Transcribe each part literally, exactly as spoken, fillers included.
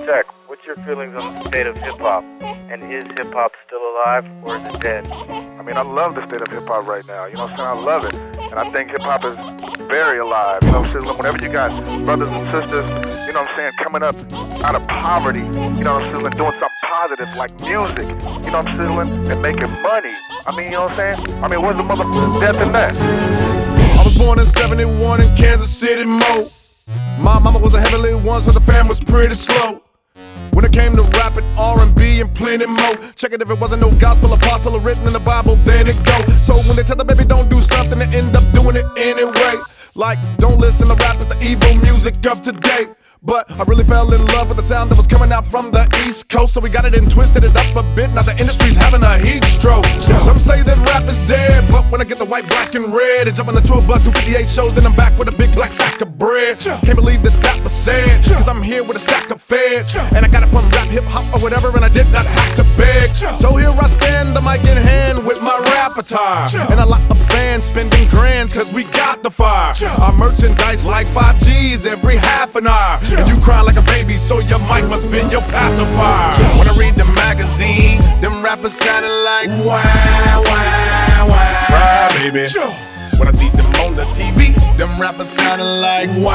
Shaq, what's your feelings on the state of hip-hop? And is hip-hop still alive, or is it dead? I mean, I love the state of hip-hop right now. You know what I'm saying? I love it. And I think hip-hop is very alive. You know what I'm saying? Whenever you got brothers and sisters, you know what I'm saying, coming up out of poverty, you know what I'm saying, doing something positive like music, you know what I'm saying, and making money. I mean, you know what I'm saying? I mean, what's the motherfucking death in that? I was born in seventy-one in Kansas City, Mo. My mama was a heavily one, so the fam was pretty slow. When it came to rapping, R and B and plenty more. Check it if it wasn't no gospel apostle or written in the Bible, then it go. So when they tell the baby don't do something, they end up doing it anyway. Like, don't listen to rap, it's the evil music of today. But I really fell in love with the sound that was coming out from the East Coast, so we got it and twisted it up a bit. Now the industry's having a heat stroke. Some say that rap is dead, but when I get the white, black, and red and jump on the tour bus, do fifty-eight shows, then I'm back with a big black sack of bread. Can't believe that that was said, cause I'm here with a stack of fed, and I got it from rap, hip hop, or whatever, and I did not have to beg. So here I stand, the mic in hand with my rap attire, and a lot of fans spending grands cause we got the fire. Our merchandise like five G's every half an hour. And you cry like a baby, so your mic must be your pacifier. When I read the magazine, them rappers sounding like wow, wow, wow. Cry, baby. When I see them on the T V, them rappers sounding like wow,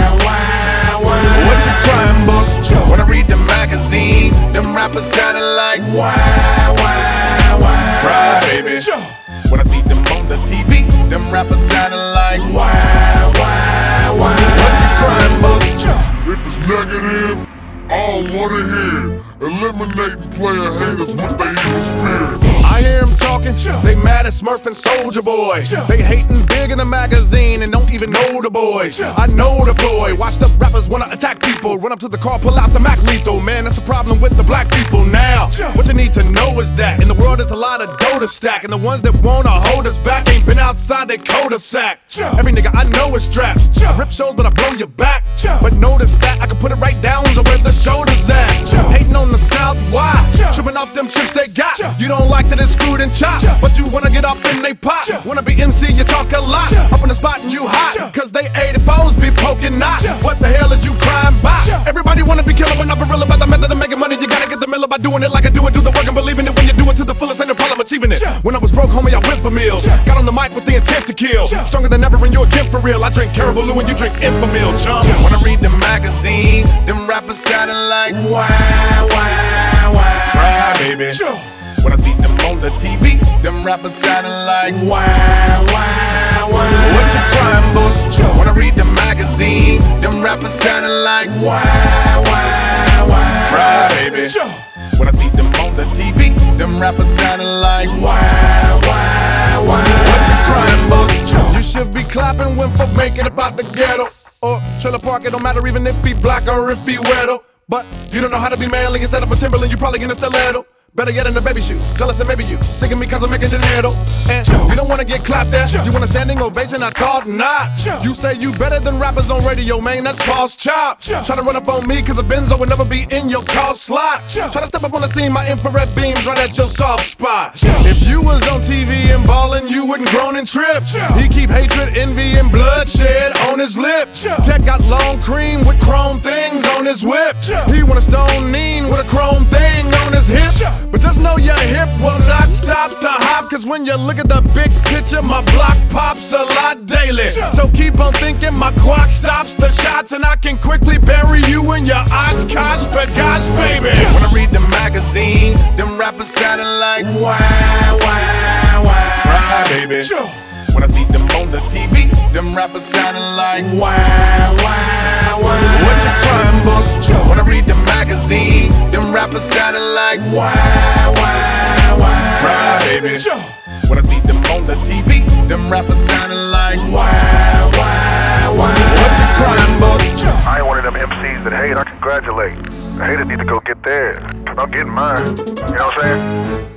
wow, wow. What you crying, book? When I read the magazine, them rappers sounding like wow, wow, wow. Cry, baby. When I see them on the T V, them rappers sounding like wow, wow, wow. What you crying, book? If it's negative, I don't wanna hear. Eliminating player haters with their evil spirit. I hear them talking, they mad at Smurf and Soulja Boy. They hating big in the magazine and don't even know the boy. I know the boy, watched up rappers wanna attack people. Run up to the car, pull out the Mac lethal. Man, that's the problem with the black people now. What you need to know is that in the world there's a lot of dough to stack, and the ones that wanna hold us back ain't been outside they cul-de-sac. Every nigga I know is strapped. I rip shows but I blow your back. But notice that I can put it right down to where the shoulders at. Hating on the South, why? Tripping off them chips they got. You don't like that it's screwed and chopped, but you wanna get off and they pop. Wanna be M C, you talk a lot. Up in the spot and you hot, cause they eighty-fours be poking knots. What the hell is you crying by? Everybody wanna be killer, but not for real about the method of making money. You gotta get the miller by doing it like I do it. Do the work and believing it. When you do it to the fullest, ain't no problem achieving it. When I was broke, homie, I went for meals. Got on the mic with the intent to kill. Stronger than ever and you again for real. I drink Caribou and you drink Infamil, chum. When I read the magazine, them rappers sounding like wow, wow, wow. Cry, baby. When I see them on the T V, them rappers sounding like wow, wow, wow. What you crying, book? When I read the magazine, them rappers sounding like wow, wow, wow. Cry, baby. When I see them on the T V, them rappers sounding like wow, wow, wow. What you crying, book? You should be clapping when folk make it about the ghetto or trailer park. It don't matter even if he black or if he weirdo. But you don't know how to be manly. Instead of a Timberland, you probably get a stiletto. Better yet in the baby shoe, jealous and maybe you singing me cause I'm making dinero. And you don't wanna get clapped at, you want a standing ovation, I thought not. You say you better than rappers on radio, man, that's false chop. Try to run up on me cause a Benzo would never be in your car slot. Try to step up on the scene, my infrared beams right at your soft spot. If you was on T V and ballin', you wouldn't groan and trip. He keep hatred, envy, and bloodshed on his lip. Tech got long cream with chrome things on his whip. He wanna stone mean with a chrome thing on his hip. But just know your hip will not stop the hop, cause when you look at the big picture, my block pops a lot daily. So keep on thinking my clock stops the shots, and I can quickly bury you in your Oshkosh, but gosh, baby. When I read the magazine, them rappers sounding like wow, wow, wow. Cry, baby. When I see them on the T V, them rappers sounding like wow, wow, wow. What you crying, book? When I read the magazine, them rappers sounding like wow, wow, wow. Cry, baby. When I see them on the T V, them rappers sounding like wow, wow, wow. What you crying, book? I ain't one of them M Cs that hate. I congratulate. The haters need to go get theirs. I'm getting mine. You know what I'm saying?